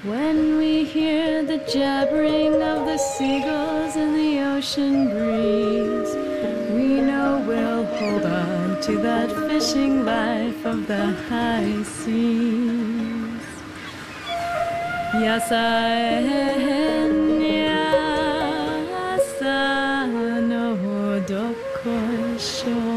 When we hear the jabbering of the seagulls in the ocean breeze, we know we'll hold on to that fishing life of the high seas. Yasaen yasa no dokosho.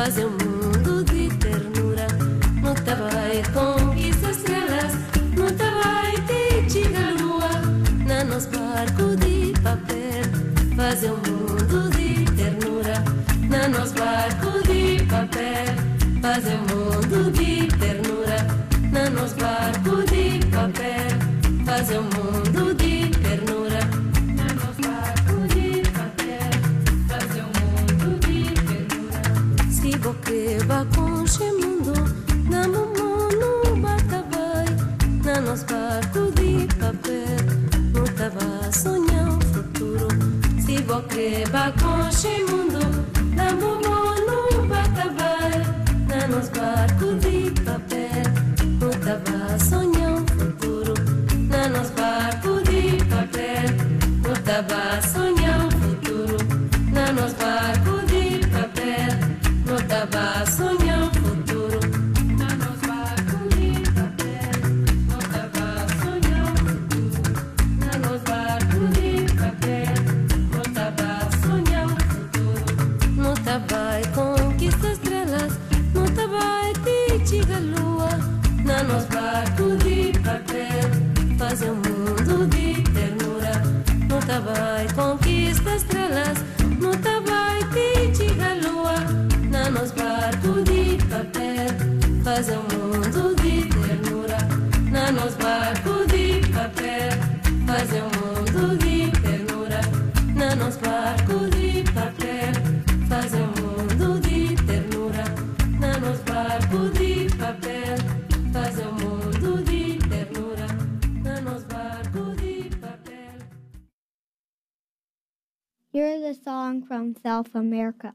fazer um mundo de ternura. No Tabai conquista estrelas, no Tabai te chega a lua. Na nos barco de papel, fazer um mundo de ternura. Na nos barco de papel, fazer um mundo de ternura. Na nos barco de papel, fazer um mundo de ternura. Na nos barco de papel, fazer um mundo de ternura. Se boqueba com mundo, na mumu no batabai. Na nos barco de papel, no tava sonhar o futuro. Se boqueba com mundo, na mumu no batabai. Na nos barco de papel, no tava sonhar o futuro. Na nos barco de papel, no tava sonhar o futuro. Na nos barco de papel, no tava sonhar o futuro. Na nos barco de papel, no tava sonhar o futuro. Na nos barco de papel, no tava sonhar o futuro. No tava conquista estrelas, no tava te chega a lua. Na nos barco de papel, fazer um mundo de ternura. No tava conquista estrelas, no tava te chega a lua. Na nos barco de papel, fazer um mundo de ternura. Na nos barco de papel, fazer um mundo de ternura. Na nos barco de papel, fazer um mundo de ternura. Na nos barco de papel, fazer um mundo de ternura. Na nos barco de papel. Here's a song from South America.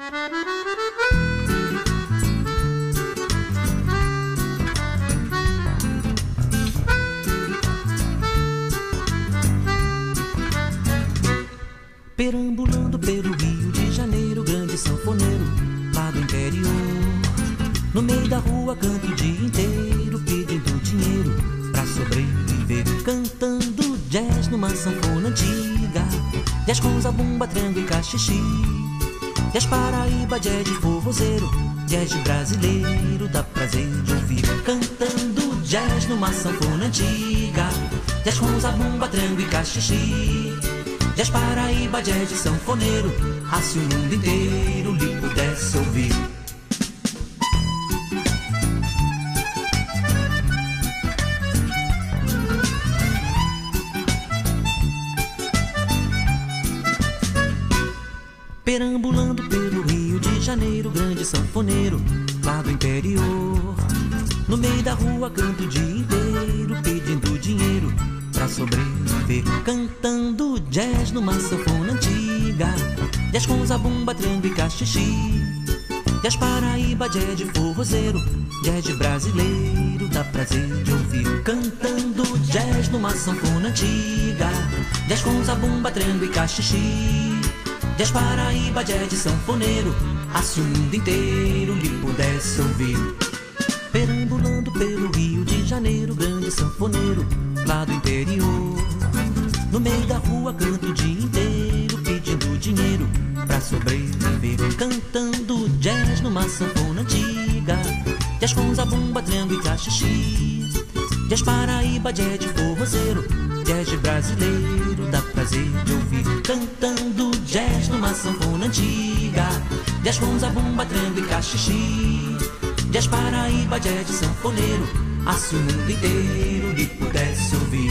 Perambulando pelo Rio de Janeiro, grande sanfoneiro lá do interior. No meio da rua canto o dia inteiro, pedindo dinheiro pra sobreviver. Cantando jazz numa sanfona antiga, jazz com zabumba, triângulo e cachixi. Jazz Paraíba, jazz de forrozeiro, jazz de brasileiro, dá prazer de ouvir. Cantando jazz numa sanfona antiga, jazz com zabumba, triângulo e cachixi. Jazz Paraíba, jazz de sanfoneiro, ah, se o mundo inteiro lhe pudesse ouvir. Perambulando pelo Rio de Janeiro, grande sanfoneiro lá do interior. No meio da rua canto o dia inteiro, pedindo dinheiro pra sobreviver. Cantando jazz numa sanfona antiga, jazz com zabumba, triângulo e cachixi. Jazz Paraíba, jazz de forrozeiro, jazz de brasileiro, dá prazer de ouvir. Cantando jazz numa sanfona antiga, jazz com zabumba, triângulo e cachixi. Jazz Paraíba, jazz de sanfoneiro, ah, se o mundo inteiro lhe pudesse ouvir. Perambulando pelo Rio de Janeiro, grande sanfoneiro lá do interior. No meio da rua canto o dia inteiro, pedindo dinheiro pra sobreviver. Cantando jazz numa sanfona antiga, jazz com zabumba, triângulo e cachixi. Jazz Paraíba, jazz de forrozeiro, jazz de brasileiro, dá prazer de ouvir. Cantando jazz numa sanfona antiga, jazz com zabumba, triângulo e cachixi. Jazz Paraíba, jazz de sanfoneiro, ah, se o mundo inteiro lhe pudesse ouvir.